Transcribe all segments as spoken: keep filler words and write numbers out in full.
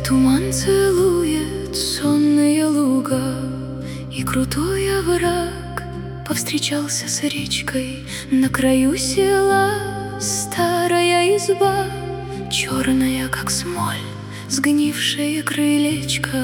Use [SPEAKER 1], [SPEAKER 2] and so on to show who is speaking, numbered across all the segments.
[SPEAKER 1] туман целует сонные луга, и крутой овраг повстречался с речкой. На краю села старая изба, черная, как смоль, сгнившее крылечко.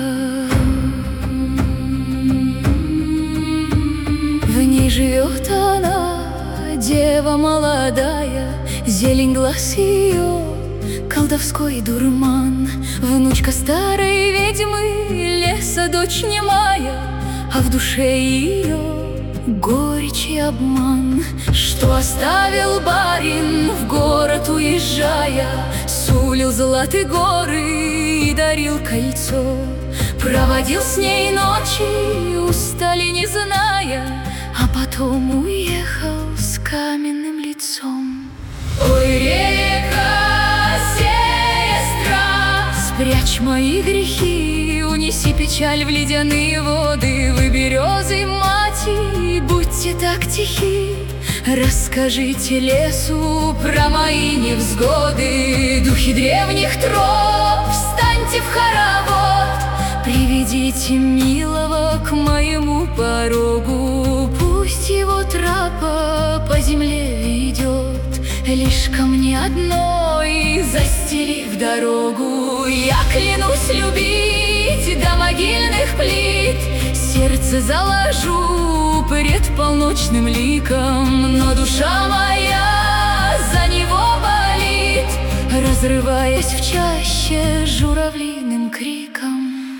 [SPEAKER 1] В ней живет она, дева молодая, зелень глаз ее, колдовской дурман. Внучка старой ведьмы, леса дочь немая, а в душе ее горечь и обман. Что оставил барин в город уезжая, сулил золотые горы и дарил кольцо. Проводил с ней ночи, устали не зная, а потом уехал с каменным лицом. Ой, река, сестра, спрячь мои грехи, унеси печаль в ледяные воды. Вы, березы, мати, будьте так тихи, расскажите лесу про мои невзгоды. Духи древних троп, встаньте в хоровод, приведите милого к моему порогу. Пусть его тропа по земле ведет лишь ко мне одной, застелив дорогу. Я клянусь любить до могильных плит, сердце заложу пред полночным ликом. Но душа моя за него болит, разрываясь в чаще журавлиным криком.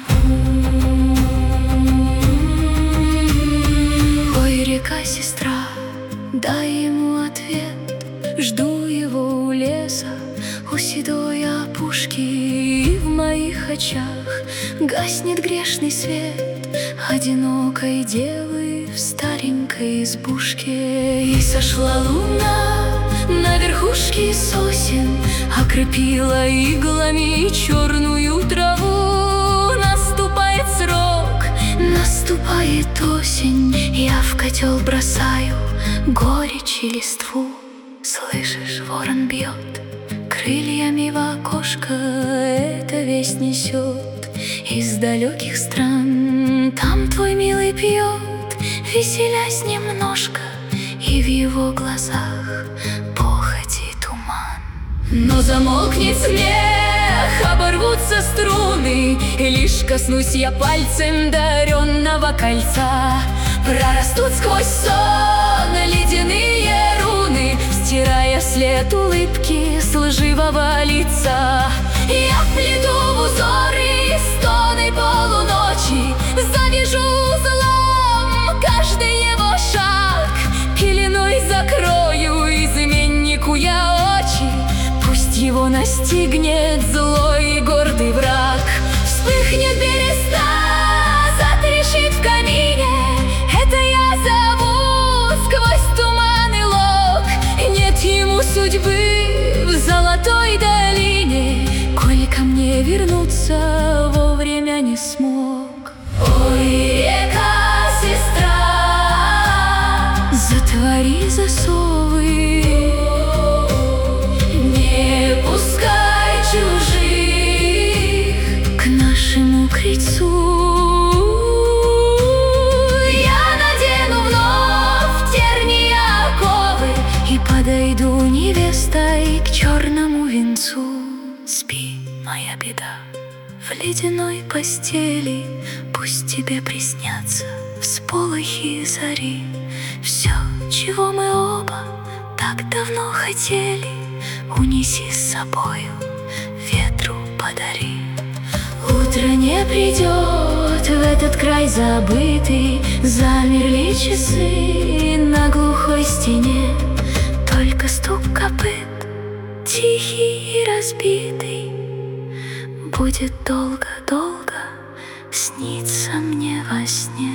[SPEAKER 1] Ой, река, сестра, дай ему ответ. Жду его у леса, у седой опушки, и в моих очах гаснет грешный свет одинокой девы в старенькой избушке. И сошла луна на верхушке сосен, окропила иглами черную траву. Наступает срок, наступает осень, я в котел бросаю горечь и листву. Слышишь, ворон бьет крыльями в окошко, эта весть несет из далеких стран. Там твой милый пьет, веселясь немножко, и в его глазах похоть и туман. Но замолкнет смех, оборвутся струны, и лишь коснусь я пальцем даренного кольца. Прорастут сквозь сон ледяные руны, стирая след улыбки с лживого лица. Я вплету в узоры стоны полуночи, завяжу узлом каждый его шаг. Пеленой закрою изменнику я очи, пусть его настигнет злой и гордый враг. Вспыхнет береста, затрещит в камине, это я зову сквозь туман и лог. Нет ему судьбы в золотой долине, коль ко мне вернуться вовремя не смог. Ой, река, сестра, затвори засовы, не пускай чужих к нашему крыльцу. Подойду невестой к черному венцу. Спи, моя беда, в ледяной постели, пусть тебе приснятся всполохи зари. Все, чего мы оба так давно хотели, унеси с собою, ветру подари. Утро не придет в этот край забытый, замерли часы на глухой стене. Только стук копыт, тихий и разбитый, будет долго-долго сниться мне во сне.